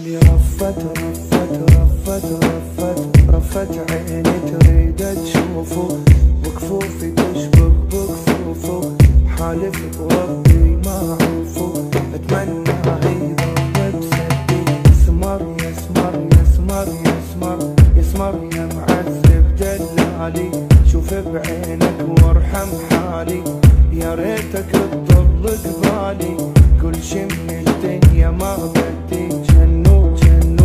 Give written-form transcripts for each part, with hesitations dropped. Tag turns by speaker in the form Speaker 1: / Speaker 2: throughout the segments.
Speaker 1: اللي رفت عيني تريد تشوفه، وكفوفي تشبك بكفوفه، حالف بربي ما اعوفه، اتمنى يضل بسدي. يسمر يا معذب دلالي، شوف بعينك وارحم حالي، يا ريتك تضل قبالي، كل شي من الدنيا ما بدي. جنو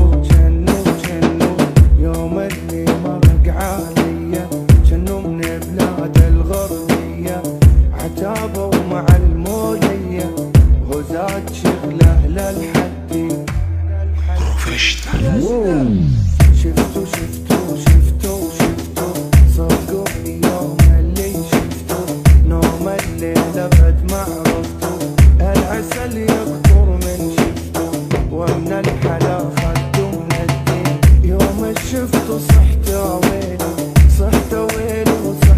Speaker 1: يوم اللي مرق عليا، جنو من بلاد الغربية، عتابه مع المولية، وزاد شغله للحدي. شفتو صدقوني يوم اللي شفتو، نوم الليل ابد ما عرفتو، العسل يقطر من شفتو، ومن الحلا خدو من الدين. يوم شفتو صحت ويلي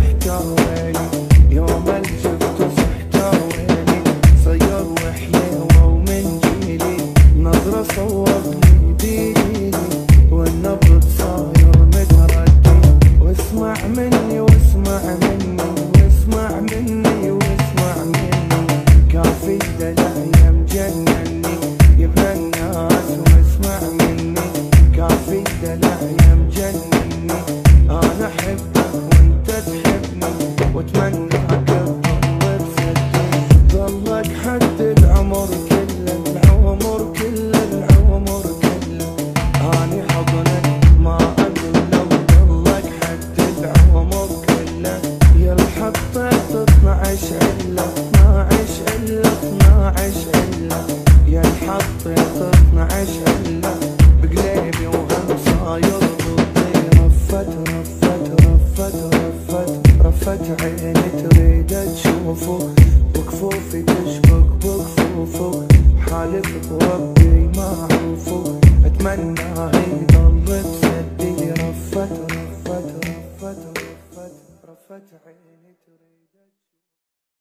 Speaker 1: يوم شفتو صحت ويلي، صير وحليوه ومن جيلي، نظرة صورني ديلي، والنبض صاير متردي. واسمع مني كافي دلع مجنني يبنى الناس. واسمع مني كافي دلع مجنني، انا احبك وانت تحبني، واتمناك تضل بسدي. ضلك حد العمر كله اني حضنك ما اقول، ضلك حد العمر كله، يا الحطيت 12 علة يا الحطيت 12 علة بقليبي، وهم صاير ضدي. رفت عيني تريد تشوفه، وكفوفي تشبك بكفوفه، حالف بربي